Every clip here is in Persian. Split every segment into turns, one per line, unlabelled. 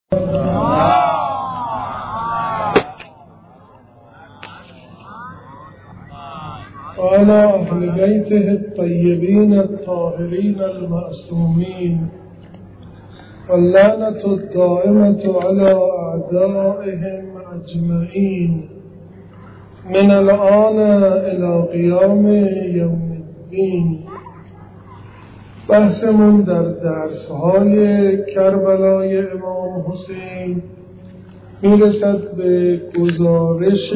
وعلى أهل بيته الطيبين الطاهرين المعصومين، واللعنة الدائمة على أعدائهم أجمعين من الآن إلى قيام يوم الدين. بحثمون در درس‌های کربلای امام حسین میرسد به گزارش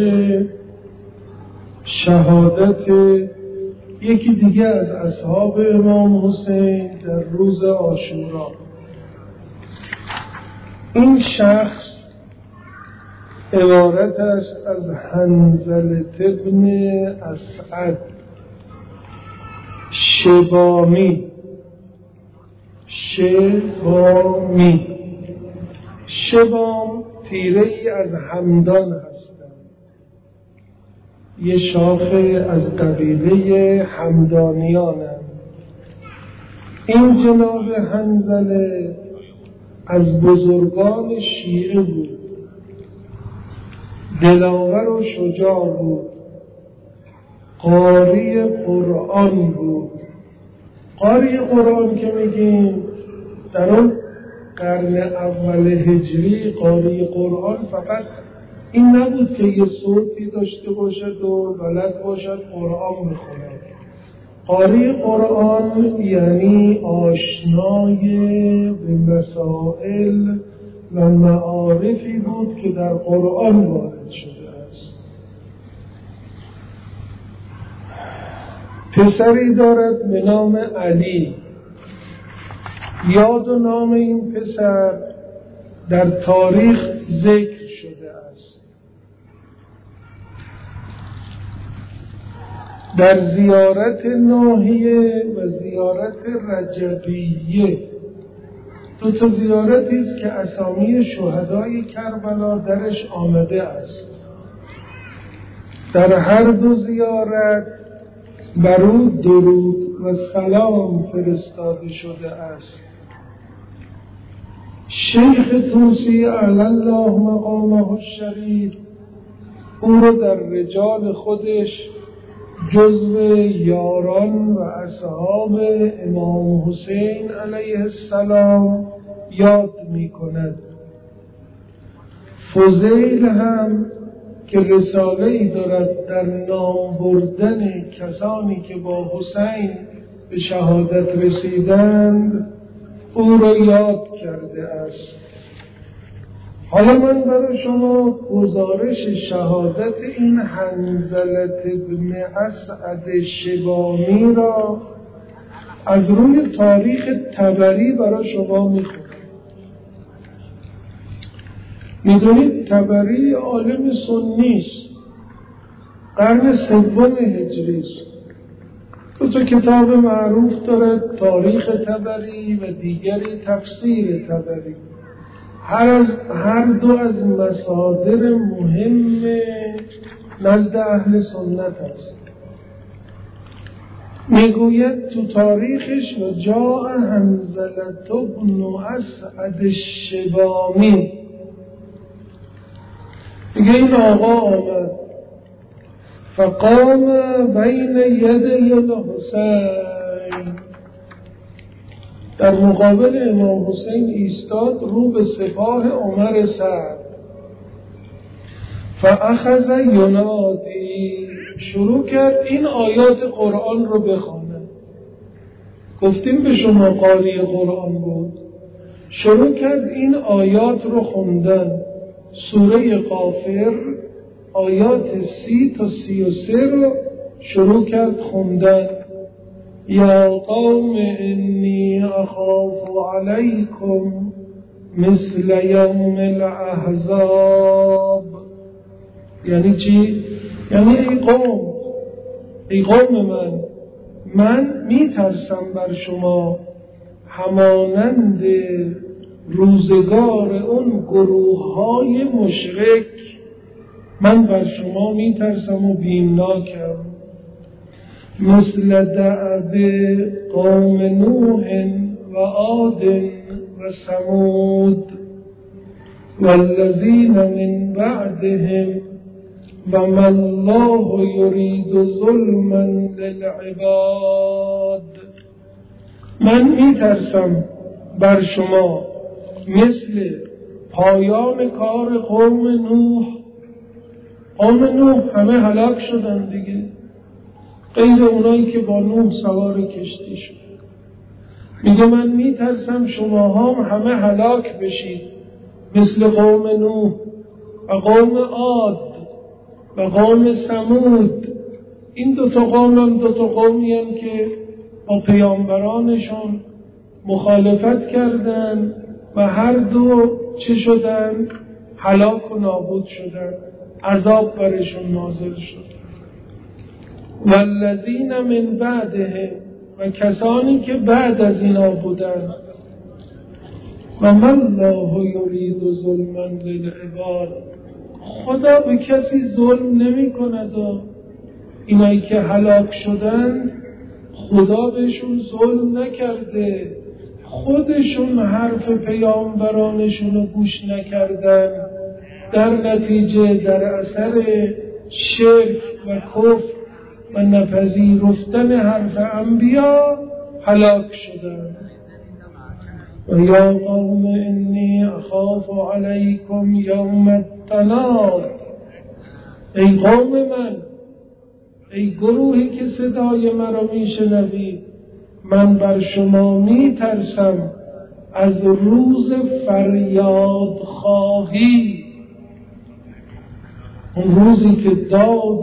شهادت یکی دیگه از اصحاب امام حسین در روز عاشورا. این شخص عبارت است از حنظله ابن اسعد شبامی. شبام تیره ای از همدان هستند، یه شاخه از قبیله همدانیانند. این جناب حنظله از بزرگان شیعه بود، دلاور و شجاع بود، قاری قرآن بود. قاری قرآن که میگیم در اون قرن اول هجری قاری قرآن فقط این نبود که یه صوتی داشته باشد و بلد باشد قرآن بخواند. قاری قرآن یعنی آشنای به مسائل و معارفی بود که در قرآن وارد شده است. پسری دارد به نام علی. یاد و نام این پسر در تاریخ ذکر شده است. در زیارت ناحیه و زیارت رجبیه، دو تا زیارتی است که اسامی شهدای کربلا درش آمده است. در هر دو زیارت بر او درود و سلام فرستاده شده است. شیخ طوسی اعلی الله مقامه الشریف او را در رجال خودش جزو یاران و اصحاب امام حسین علیه السلام یاد می کند. فضیل هم که رساله ای دارد در نام بردن کسانی که با حسین به شهادت رسیدند او را یاد کرده است. حالا من برای شما گزارش شهادت این حنظله ابن اسعد شبامی را از روی تاریخ طبری برای شما میخونم. میدونید طبری عالم سنی است، قرن سوم هجری است. دو تا کتاب معروف دارد، تاریخ طبری و دیگری تفسیر طبری. هر دو از مصادر مهم نزد اهل سنت است. میگوید تو تاریخش و جاء حنظله ابن اسعد الشبامی، میگه این آقا آمد فقام بین یدی الحسین، در مقابل امام حسین ایستاد رو به سپاه عمر سعد. فاخذ ینادی، شروع کرد این آیات قرآن رو بخونه. گفتیم به شما قاری قرآن بود. شروع کرد این آیات رو خوندن. سوره غافر آیات 30 تا 33 رو شروع کرد خوندن. یا قوم انی اخاف علیکم مثل یوم الاحزاب. یعنی چی؟ یعنی ای قوم من میترسم بر شما همانند روزگار اون گروه‌های مشرک. من بر شما میترسم و بیمناکم. مثل دعب قوم نوح و عاد و ثمود. والذین من بعدهم و ما الله یرید ظلما للعباد. من میترسم بر شما مثل پایان کار قوم نوح. قوم نوح همه هلاک شدن دیگه، غیر اونایی که با نوح سوار کشتی شد. میگه من میترسم شما همه هلاک بشید مثل قوم نوح و قوم عاد و قوم ثمود. این دوتا قوم هم دوتا قومی هم که با پیامبرانشون مخالفت کردن و هر دو چه شدن؟ هلاک و نابود شدن، عذاب برشون نازل شد. والذین من بعدهم و کسانی که بعد از اینا بودن. و ما الله یرید ظلما للعباد. خدا به کسی ظلم نمی کند. اینایی که هلاک شدن خدا بهشون ظلم نکرده، خودشون حرف پیامبرانشون رو گوش نکردن، در نتیجه در اثر شرک و کفر و نپذیرفتن حرف انبیا هلاک شدن. و یا قوم انی اخاف علیکم یوم التناد. ای قوم من، ای گروهی که صدای مرا میشنوید، من بر شما میترسم از روز فریاد خواهی. اون روزی که داد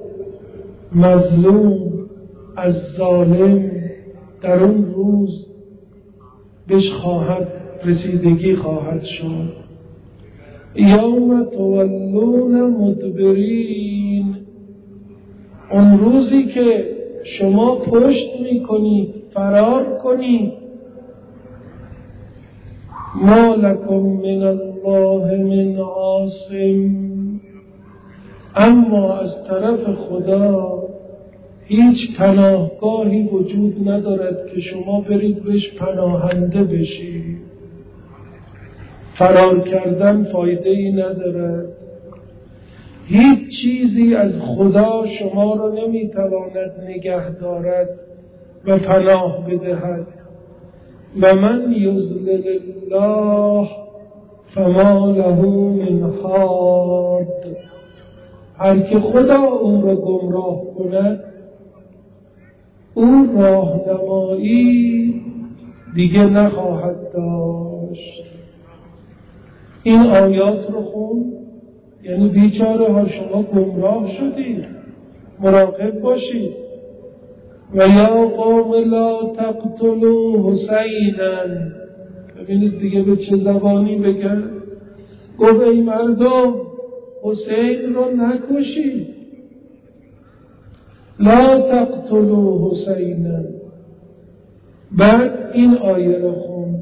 مظلوم از ظالم در اون روز بهش خواهد رسیدگی خواهد شد. یوم تولون مدبرین. اون روزی که شما پشت میکنید، فرار کنید. ما لکم من الله من عاصم. اما از طرف خدا هیچ پناهگاهی وجود ندارد که شما برید بهش پناهنده بشید. فرار کردن فایده ای ندارد. هیچ چیزی از خدا شما را نمیتواند نگه دارد و پناه بدهد. و من یضلل الله فما له من هاد. هر که خدا اون را گمراه کند، اون راهنمایی دیگه نخواهد داشت. این آیات رو خون، یعنی بیچاره ها شما گمراه شدید، مراقب باشید. و یا قوم لا تقتلوا حسینا. ببینید دیگه به چه زبانی بگن. گفت ای مردم حسین رو نکشید. لا تقتلوا حسینا. بعد این آیه رو خون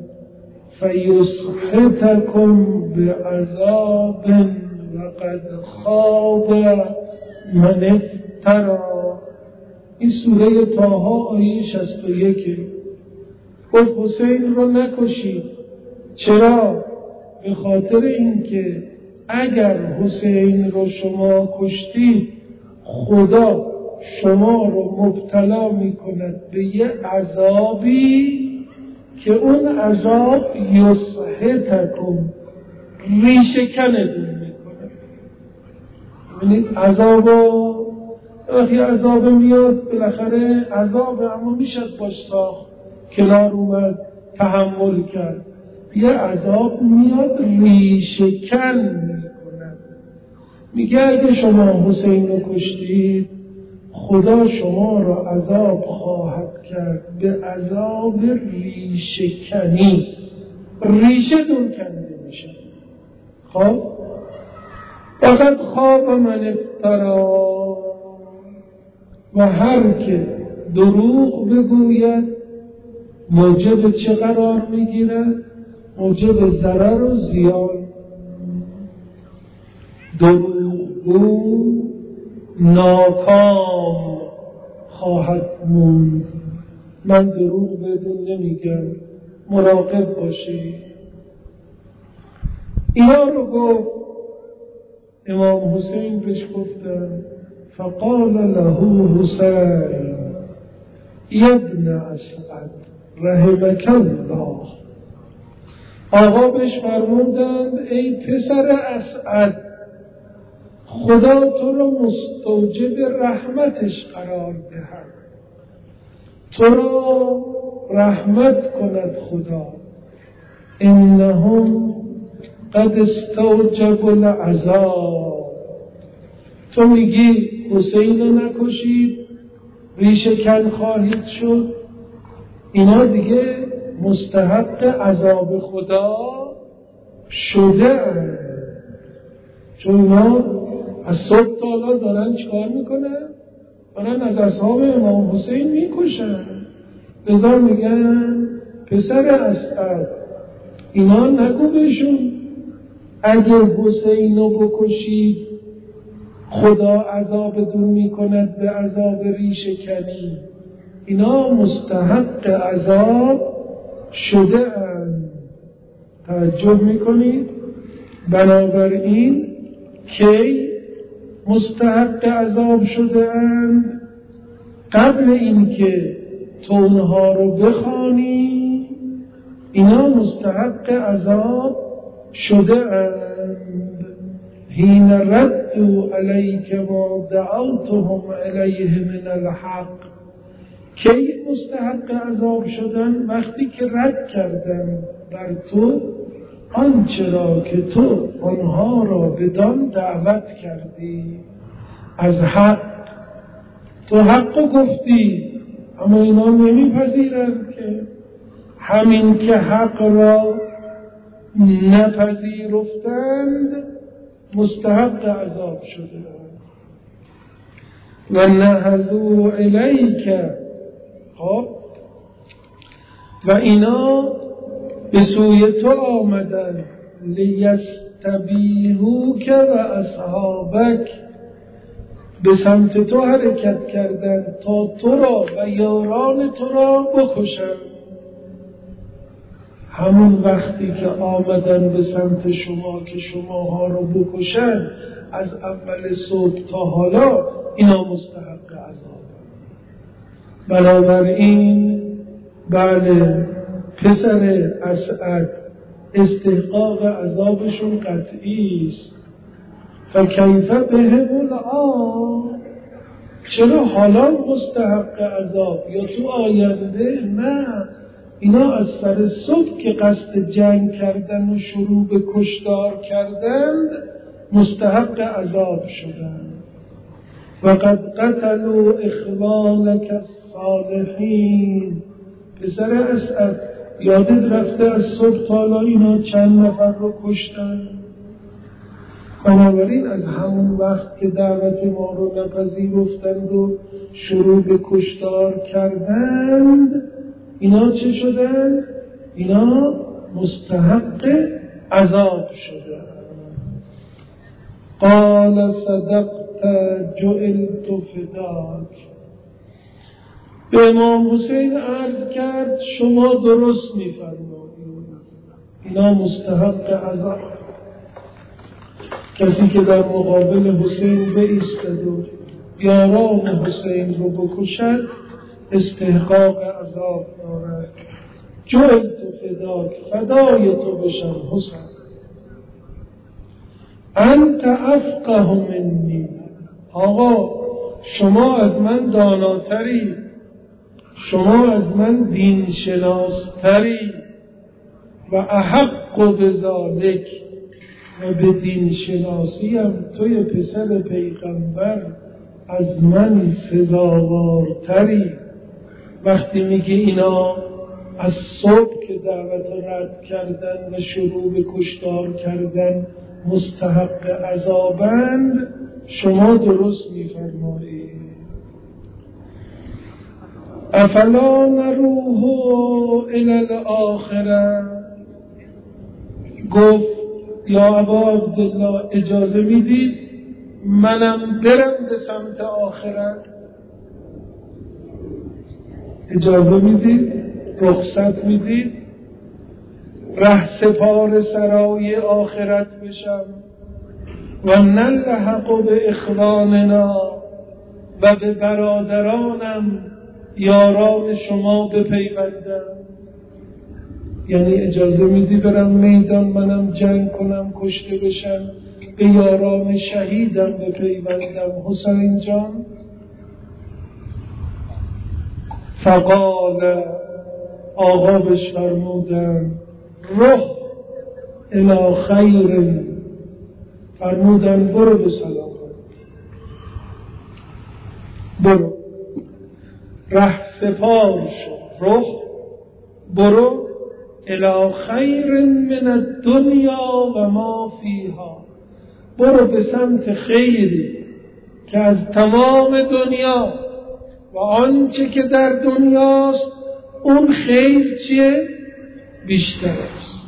فیسحتکم بعذاب وقد خاب من افتری. این سوره طه آیه 61. گفت حسین رو نکشید. چرا؟ به خاطر اینکه اگر حسین رو شما کشتید، خدا شما رو مبتلا میکند به یه عذابی که اون عذاب یسحتکم، ریشه کندون میکنه. ببینید عذابو وقتی عذاب میاد بالاخره عذاب، اما میشد باش ساخت، کنار اومد، تحمل کرد. یه عذاب میاد ریشه کن میکنه. میگه اگه شما حسین رو کشتید، خدا شما را عذاب خواهد کرد به عذاب ریشه کنی. ریشه دون کنده میشه. خب فقط خواب من افترا. و هر که دروغ بگوید موجب چه قرار میگیرد؟ موجب ضرر و زیان. دروغگو ناکام خواهد موند. من دروغ بدون نمیگم، مراقب باشید. اینا رو گفت. امام حسین بهش گفتن فقال له حسین ابن اسعد رحمک الله. آقا بهش فرمودند ای پسر اسعد، خدا تو رو مستوجب رحمتش قرار دهد، تو را رحمت کند خدا. انهم قد استوجب العذاب. تو میگی حسین رو نکشید ریشه کن خواهید شد، اینا دیگه مستحق عذاب خدا شده اند. چون اینا از صبح تا حالا دارن چکار میکنن؟ دارن از اصحاب امام حسین میکشن. لذا میگن پسر اسعد اینا نگو بهشون اگه حسین رو بکشید خدا عذاب دون میکند به عذاب ریشه کنی. اینا مستحق عذاب شده اند. تعجب میکنید؟ بنابراین کی مستحق عذاب شده اند؟ قبل اینکه تو اونها رو بخوانی اینا مستحق عذاب شده اند. حین ردوا علیک ما دعوتهم علیه من الحق. کی مستحق عذاب شدن؟ وقتی که رد کردن بر تو آنچه را که تو آنها را بدان دعوت کردی از حق. تو حق گفتی اما اینا نمیپذیرند که. همین که حق را نپذیرفتند مستحق عذاب شده. و نهضوا الیک. خب و اینا به سوی تو آمدن لیستبیحوک و اصحابک، به سمت تو حرکت کردن تا تو را و یاران تو را بکشن. همون وقتی که آمدن به سمت شما که شماها رو بکشن، از اول صبح تا حالا اینا مستحق عذاب. بنابراین بله پسر اسعد استحقاق عذابشون قطعی است. فکیف بهم الآن، چرا حالا مستحق عذاب یا تو آینده؟ نه، اینا از سر صبح که قصد جنگ کردن و شروع به کشتار کردند مستحق عذاب شدند. و قد قتلوا اخوانک الصالحین. پسر اسعد یادت رفته از صبح تا حالا اینا چند نفر رو کشتن؟ بنابراین از همون وقت که دعوت ما رو نپذیرفتند و شروع به کشتار کردند اینا چه شدن؟ اینا مستحق عذاب شدن. قال صدقت جعلت فداک. به امام حسین عرض کرد شما درست می‌فرمایید، اینا مستحق عذاب. کسی که در مقابل حسین بایستد و یاران حسین رو بکشد استحقاق عذاب دارد. جعلت فداک، فدای تو بشم حسین. انت افقه منی. آقا شما از من داناتری، شما از من دین شناستری. و احق بذالک، و به دین شناسی هم توی پسر پیغمبر از من سزاوارتری. وقتی میگه اینا از صبح که دعوت رد کردن و شروع به کشتار کردن مستحق عذابند، شما درست میفرمایید. افلا نروح الی الاخره. گفت یا ابا عبدالله اجازه میدید منم برم به سمت آخرت؟ اجازه میدید؟ رخصت میدید؟ ره سپار سرای آخرت بشم و نلحق به اخواننا و به برادرانم یاران شما بپیوندم. یعنی اجازه میدی برم میدان منم جنگ کنم کشته بشم به یاران شهیدم بپیوندم حسین جان؟ فقال آقا بهش فرمودن رخ الی خیر، فرمودن برو به سلامت، برو ره سپار شو، رخ برو الی خیر من الدنیا و ما فیها، برو به سمت خیری که از تمام دنیا و آنچه که در دنیاست اون خیر چیه؟ بیشتر است.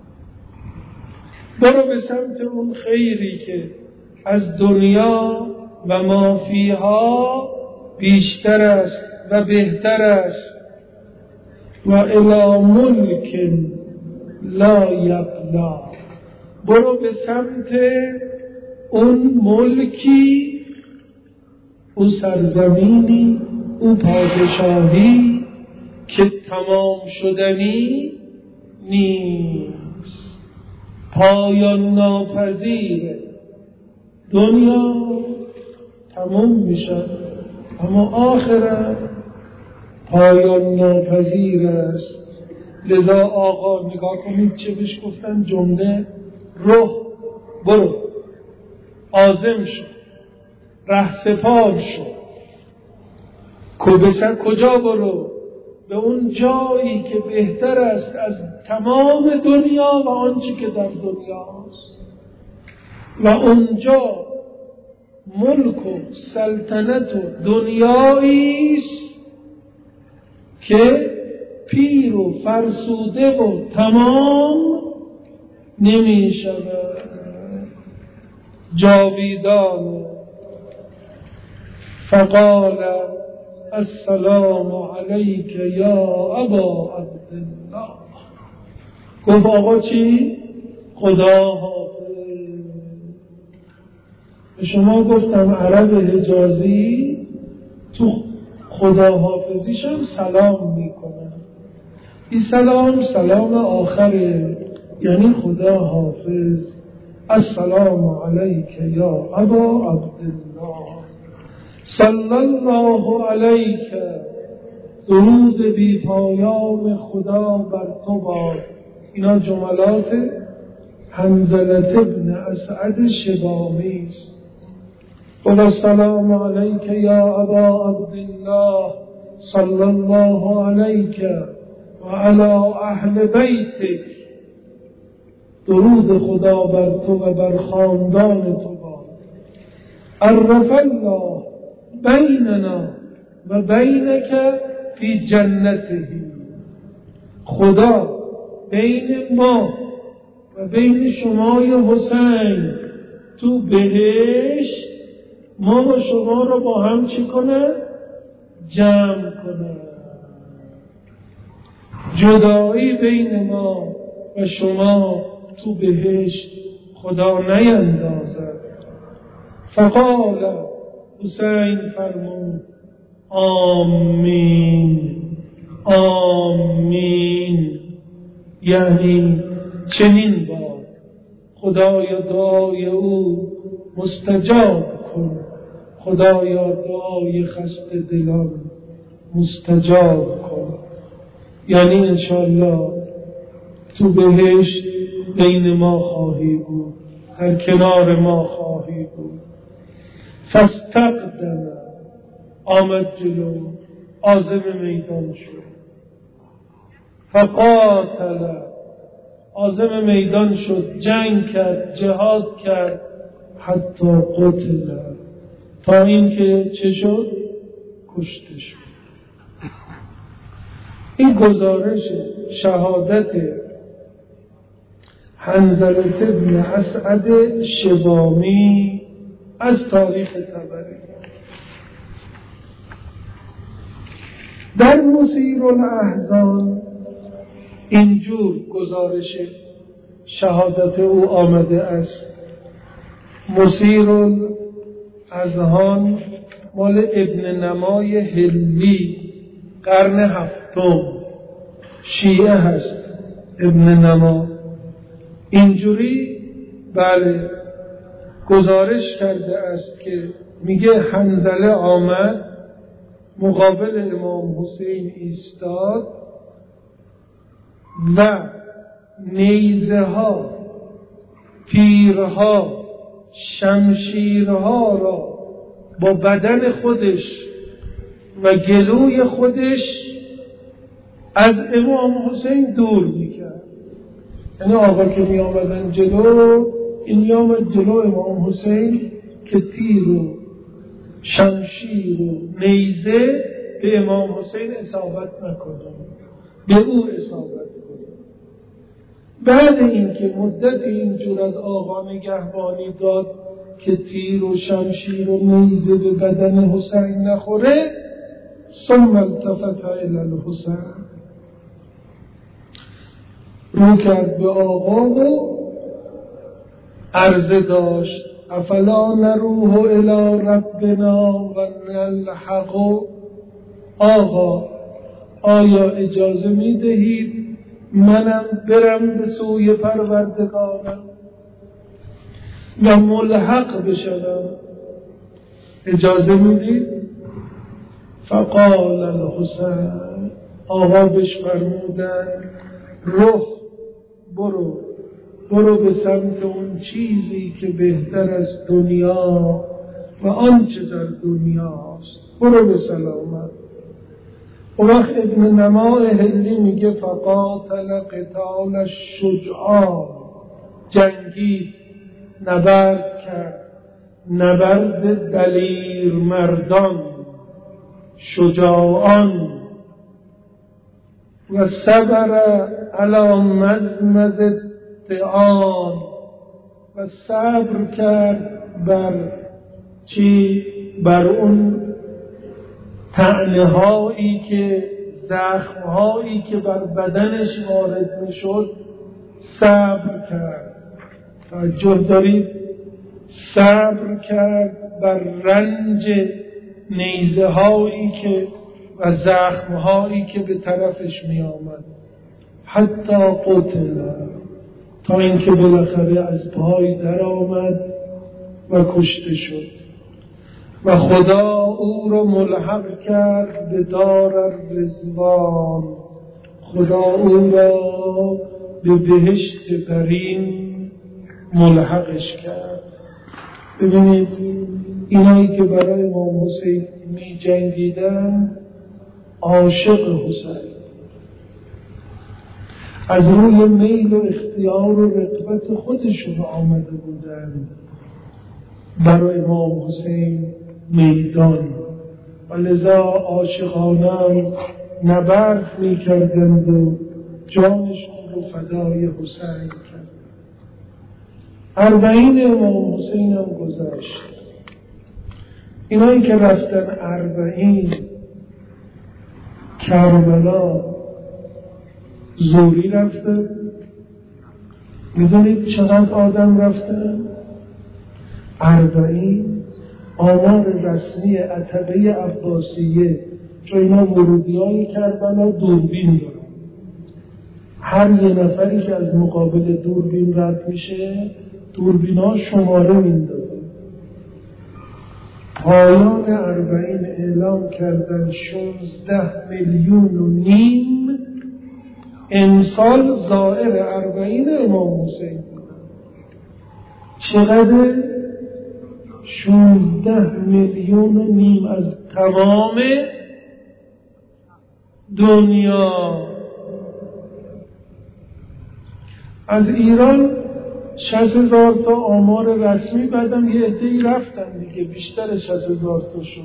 برو به سمت اون خیری که از دنیا و ما فیها بیشتر است و بهتر است. و الی ملک لا یبلا، برو به سمت اون ملکی، اون سرزمینی، اون پادشاهی که تمام شدنی نیست، پایان ناپذیره. دنیا تمام میشه اما آخرت پایان ناپذیر است. لذا آقا نگاه کنید چه بهش گفتن، جمله روح برو، عازم شو، ره سپار شو. کجا برو؟ به اون جایی که بهتر است از تمام دنیا و آنچه که در دنیاست، و اونجا ملک و سلطنت و دنیایی است که پیر و فرسوده و تمام نمی شود، جاویدان. فقال السلام علیک یا ابا عبدالله، گفت آقا چی؟ خدا حافظ. به شما گفتم عرب حجازی تو خدا حافظیش هم سلام میکنن. این سلام آخره، یعنی خدا حافظ. السلام علیک یا ابا عبدالله، صلی الله علیک، درود بی پایان خدا بر تو باد. اینا جملات حنظله ابن اسعد شبامی است. و السلام علیک یا ابا عبدالله، صلی الله علیک و علی اهل بیتک، درود خدا بر تو و بر خاندان تو باد. عرف الله بیننا و بینک فی جنته، خدا بین ما و بین شمای حسین تو بهشت ما و شما رو با هم چی کنه؟ جمع کنه. جدایی بین ما و شما تو بهشت خدا نیندازد. فقال، حسین فرمود آمین آمین، یعنی چنین باد. خدایا دعای او مستجاب کن، خدایا دعای خسته دلان مستجاب کن. یعنی انشاءالله تو بهشت بین ما خواهی بود، در کنار ما خواهی بود. فاستقدم، آمد جلو، عازم میدان شد. فقاتل، عازم میدان شد، جنگ کرد، جهاد کرد. حتی قتل، تا این که چه شد؟ کشته شد. این گزارش شهادت حنظله ابن اسعد شبامی از تاریخ طبری. در مسیر الاحزان اینجور گزارش شهادت او آمده است: مسیر الاذهان مال ابن نمای حلوی، قرن هفتم، شیعه هست ابن نما. اینجوری بله گزارش کرده است که میگه حنظله آمد مقابل امام حسین ایستاد و نیزه ها، تیرها، شمشیرها را با بدن خودش و گلوی خودش از امام حسین دور میکرد. یعنی آقا که می آمدن جلو، این می آمد جلو امام حسین که تیر و شمشیر و نیزه به امام حسین اصابت نکنه، به او اصابت کنه. بعد اینکه مدتی اینجور از آقا نگهبانی داد که تیر و شمشیر و نیزه به بدن حسین نخوره، ثم التفت الی الحسین، رو کرد به آقا و عرضه داشت: افلا نروح الی ربنا و نلحق. آقا آیا اجازه می دهید منم برم به سوی پروردگارم و ملحق بشم؟ اجازه می دید؟ فقال الحسین، آقا بهش فرمودند: رخ برو به سمت اون چیزی که بهتر از دنیا و آنچه در دنیاست، برو به سلامت. و وقت ابن نمای حلی میگه فقاتل قتال الشجعان، جنگید، نبرد کرد، نبرد دلیر مردان، شجاعان. و صبر علی مزمز الطعام، و صبر کرد بر اون طعنه هایی که، زخم هایی که بر بدنش وارد میشد، صبر کرد. توجه دارید؟ صبر کرد بر رنج نیزه هایی که و زخم هایی که به طرفش می آمد. حتی قتل، تا اینکه بالاخره از پای در آمد و کشته شد. و خدا او را ملحق کرد به دار الرضوان، خدا او را به بهشت برین ملحقش کرد. ببینید اینایی که برای امام حسین می جنگیدن عاشق حسین، از روی میل و اختیار و رغبت خودشون آمده بودند برای امام حسین میدان، و لذا عاشقانه نبرد می کردند و جانشون رو فدای حسین کرد. 40 امام حسین هم گذشت. اینایی که رفتن 40 کربلا زوری رفته، میدونید چقدر آدم رفتن؟ 40. آمار رسمی عتبه عباسیه، چون اینا ورودی های کربلا دوربین دارن، هر یه نفری که از مقابل دوربین رد میشه دوربین ها شماره میندازن. پایان 40 اعلام کردن 16.5 میلیون امسال زائر 40 امام حسین بودن. چقدر؟ 16.5 میلیون از تمام دنیا. از ایران 60,000 تا آمار رسمی، بعدم یه عده‌ای رفتن دیگه، بیشتر 60,000 تا شد.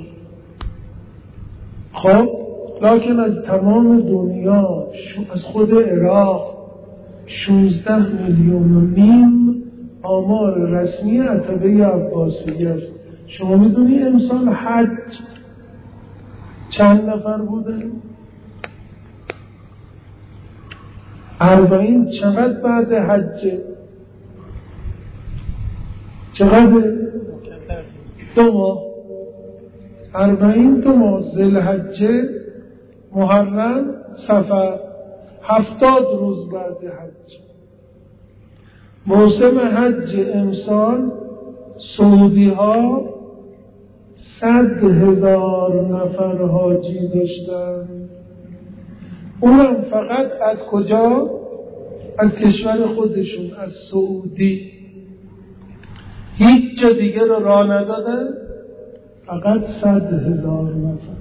خب لکن از تمام دنیا، از خود عراق 16.5 میلیون آمار رسمی عتبه عباسیه است. شما میدونی امسال حج چند نفر بوده؟ 40 چقدر بعد حج؟ چقدر؟ 2 ماه. 40 2 ماه، ذوالحجه، محرم، صفر، 70 روز بعد حج. موسم حج امسال سعودی ها 100,000 نفر حاجی داشتن، اونم فقط از کجا؟ از کشور خودشون، از سعودی. هیچ جا دیگه رو راه ندادن، فقط 100,000 نفر.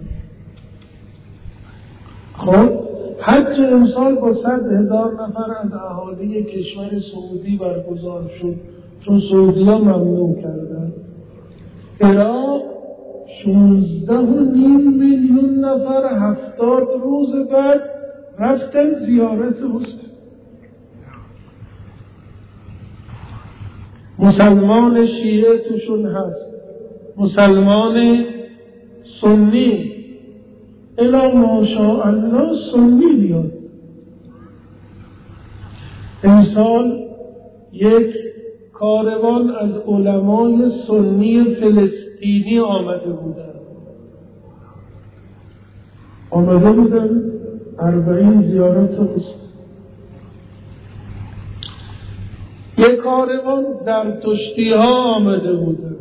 خب حج امسال با 100,000 نفر از اهالی کشور سعودی برگزار شد، چون سعودی ها ممنوع کردن. عراق 16.5 میلیون نفر 70 روز بعد رفتن زیارت حسین. مسلمان شیعه توشون هست، مسلمان سنی، الا ماشاءالله سنی بیاد. امسال یک کاروان از علمای سنی فلسطینی آمده بودن 40 زیارت حسین. یک کاروان زرتشتی ها آمده بودن،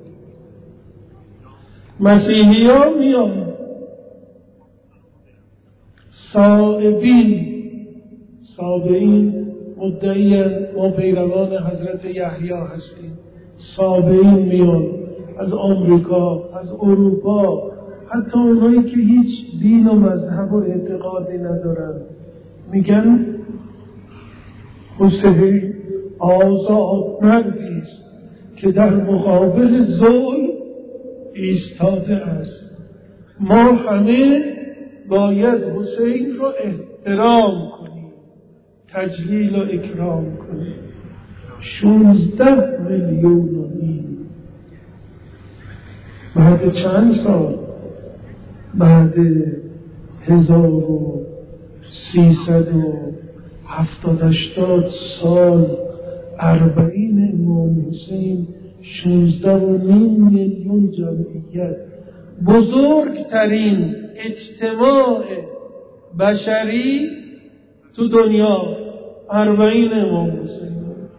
مسیحی ها میان، صابئین مدعیان ما پیروان حضرت یحیی هستیم. صابئین میان از آمریکا، از اروپا، حتی اونایی که هیچ دین و مذهب و اعتقادی ندارن، میگن حسین آزاد مردی است که در مقابل ظلم ایستاده است. ما همه باید حسین رو احترام کنیم، تجلیل و اکرام کنیم. 16 میلیون و نیم بعد چند سال؟ بعد 1370 سال 40 امام حسین، 16.5 میلیون جمعیت، بزرگترین اجتماع بشری تو دنیا 40 امام حسین.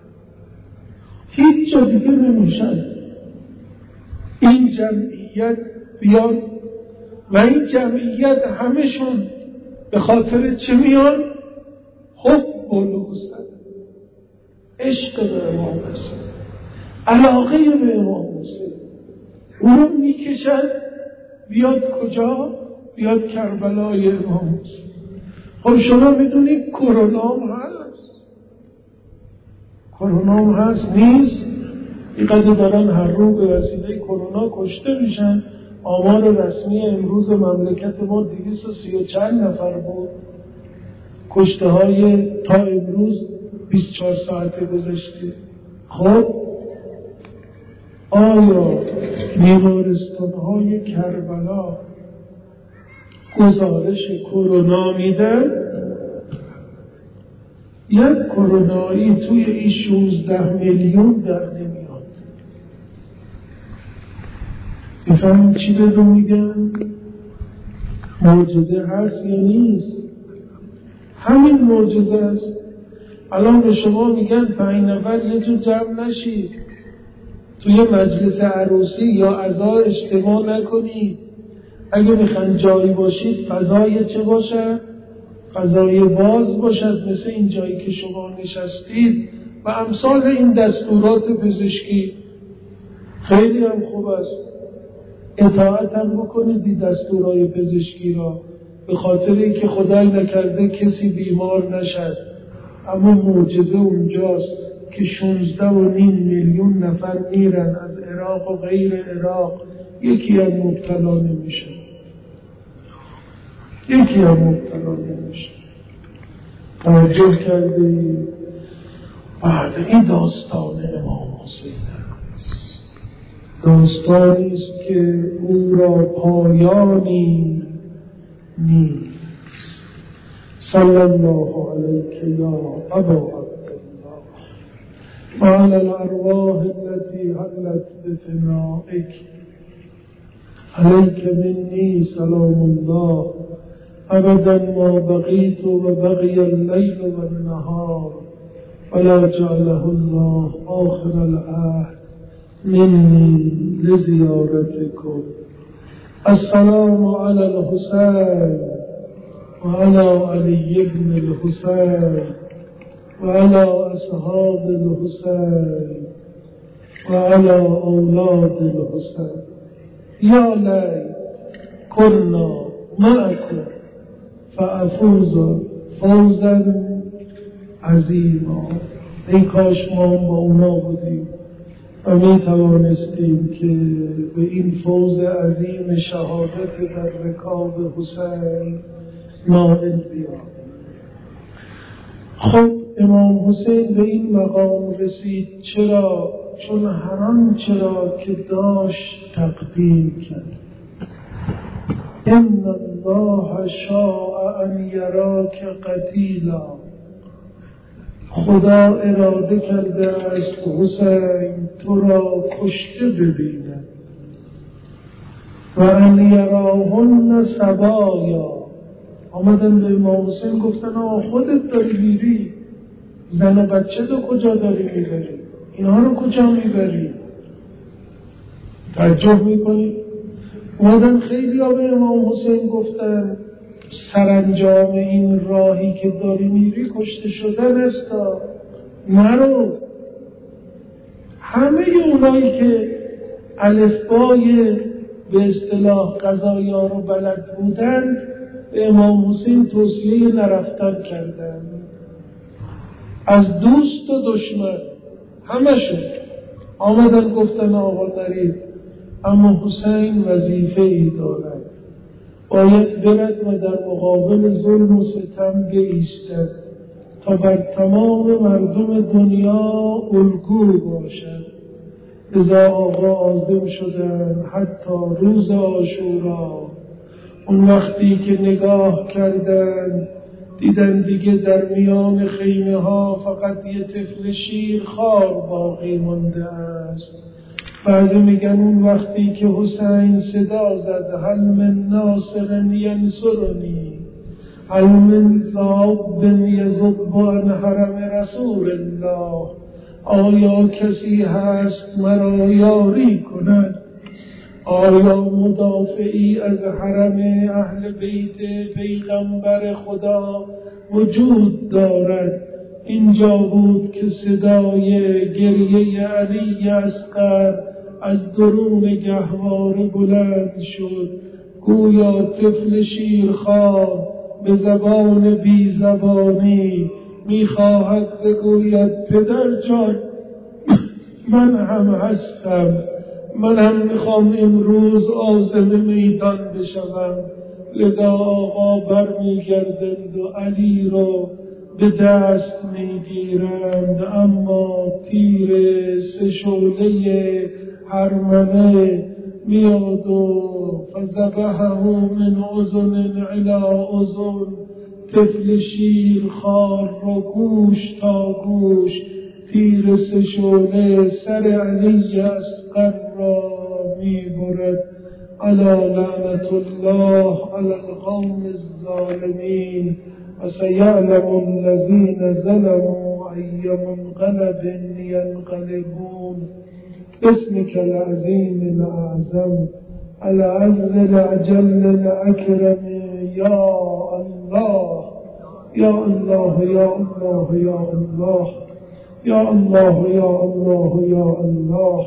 هیچ جا دیگه نمیشن این جمعیت بیان و این جمعیت همشون به خاطر چه میان؟ حب بلوغ، عشق به امام حسین، علاقه به امام حسین. اون میکشد بیاد کجا؟ بیاد کربلای امام حسین. خب شما میدونید کرونا هست نیست؟ اینقدر دارن هر رو به وسیله کرونا کشته میشن. آمار رسمی امروز مملکت ما 230 چند نفر بود. کشته های تا امروز 24 ساعته گذشته. خب آیا بیمارستان های کربلا گزارش کرونا میدن؟ یک کرونایی توی این 16 میلیون در نمیاد. بفهمیم چی رو میگن؟ معجزه هست یا نیست؟ همین معجزه است. الان به شما میگن 5 نفر یه جور جمع نشید، توی مجلس عروسی یا عزا اجتماع نکنید. اگه میخواین جایی باشید فضای چه باشه؟ فضای باز باشد، مثل این جایی که شما نشستید و امثال این دستورات پزشکی. خیلی هم خوب است، اطاعت هم بکنید این دستورات پزشکی را، به خاطر اینکه خدای نکرده کسی بیمار نشد. اما معجزه اونجاست که 16.5 میلیون نفر میرن از عراق و غیر عراق، یکی هم مبتلا نمیشه. توجه کرده؟ بعد این داستان امام حسین است، داستانی است که او را پایانی نیست. صلی الله علیک یا ابا عبدالله وعلى الأرواح التي حلت بفنائك عليك مني سلام الله أبدا ما بقيت وبقي الليل والنهار ولا جعله الله آخر العهد مني لزيارتكم. السلام على الحسين وعلى علي بن الحسين وعلى أصحاب الحسين وعلى أولاد الحسين. يا ليت كنا معكم فأفوز فوزا عظیما. ای کاش ما با اونا بودیم و می توانستیم که به این فوز عظیم شهادت در رکاب حسین نائل بیاییم. خب امام حسین به این مقام رسید. چرا؟ چون هر آنچه را که داشت تقدیم کرد. ان الله شاء ان یراک قتیلا. خدا اراده کرده است حسین تو را کشته ببیند. و ان یراهن سبایا. آمدن به امام حسین گفتن خودت داری میری، زن و بچه تو کجا داری میبری؟ اینها رو کجا میبری؟ تعجب میکنی؟ اومدن خیلی ها به امام حسین گفتن سرانجام این راهی که داری میری کشته شدن است، نرو. همه اونایی که الفبای به اصطلاح قضایا رو بلد بودن به امام حسین توصیه نرفتن کردن، از دوست و دشمن همشون آمدن گفتن آقا نرید، اما حسین وظیفه ای دارد، باید برد و در مقابل ظلم و ستم بایستد تا بر تمام مردم دنیا الگو باشد. لذا آقا عازم شدن حتی روز عاشورا. اون وقتی که نگاه کردن دیدن دیگه در میان خیمه ها فقط یه طفل شیرخوار باقی مانده است. بعضی میگن اون وقتی که حسین صدا زد هل من ناصر ینصرنی، هل من ذاب یذب عن حرم رسول الله، آیا کسی هست مرا یاری کند؟ آیا مدافعی از حرم اهل بیت پیغمبر خدا وجود دارد؟ اینجا بود که صدای گریه علی اصغر از درون گهواره بلند شد، گویا طفل شیرخوار به زبان بی زبانی میخواهد بگوید پدر جان من هم هستم، من هم میخوام امروز عازم میدان بشوم. لذا آقا برمیگردند و علی رو به دست میگیرند، اما تیر سه شعله هرمنه میاد و فذبحه من اذن الی اذن، طفل شیرخوار رو گوش تا گوش تیر سه شعله سر علی اصغر را میبرد. الا لعنت الله علی القوم الظالمین و سیعلم الذین ظلموا ای منقلب ینقلبون. اسمك العظیم الاعظم العز الاجل الاکرم یا الله یا الله یا الله یا الله یا الله یا الله یا الله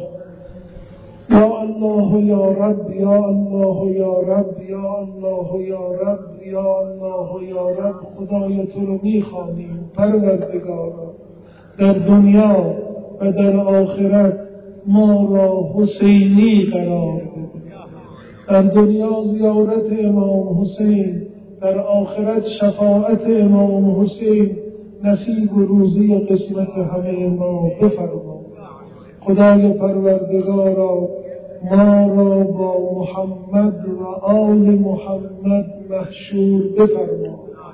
یا الله یا رب یا الله یا رب یا الله یا رب یا الله یا رب. خدای تو رو میخوانیم پروردگارا، در دنیا و در آخرت ما را حسینی قرار بده. در دنیا زیارت امام حسین، در آخرت شفاعت امام حسین نصیب و روزی و قسمت همه ما بفرما. خدای پروردگارا ما را با محمد و آل محمد محشور بفرما.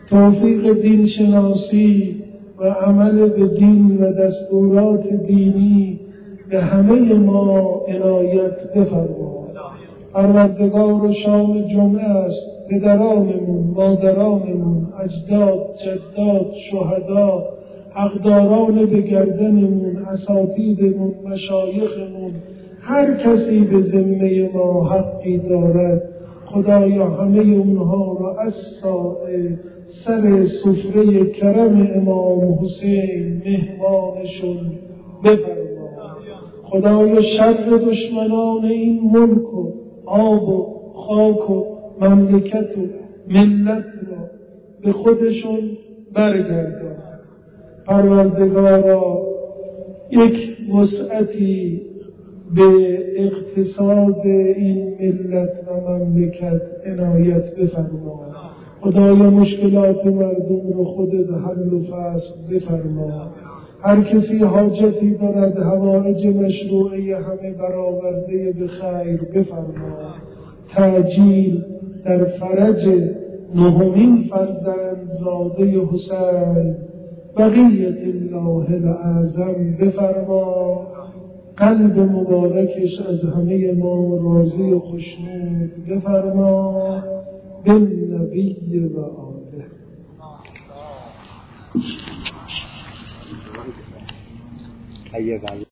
توفیق دین شناسی و عمل به دین و دستورات دینی به همه ما عنایت بفرما. پروردگار شام جمعه است، پدرانمون، مادرانمون، اجداد، جداد، شهدا، حقداران به گردنمون، اساتیدمون، مشایخمون، هر کسی به ذمه ما حقی دارد، خدایا همه اونها را از سر سفره کرم امام حسین مهمانشون بفرما. خدایا شر دشمنان این ملک و آب و خاک و مملکت و ملت را به خودشون برگردان. پروردگارا یک وسعتی به اقتصاد این ملت و مملکت عنایت بفرما. خدایا مشکلات مردم رو خودت حل و فصل بفرما. هر کسی حاجتی دارد حوائج مشروعه همه برآورده به خیر بفرما. تعجیل در فرج نهمین فرزند زاده حسین بقیت الله الاعظم بفرما. قلب مبارکش از همه ما راضی و خوشنود بفرما. بالنبی و آله.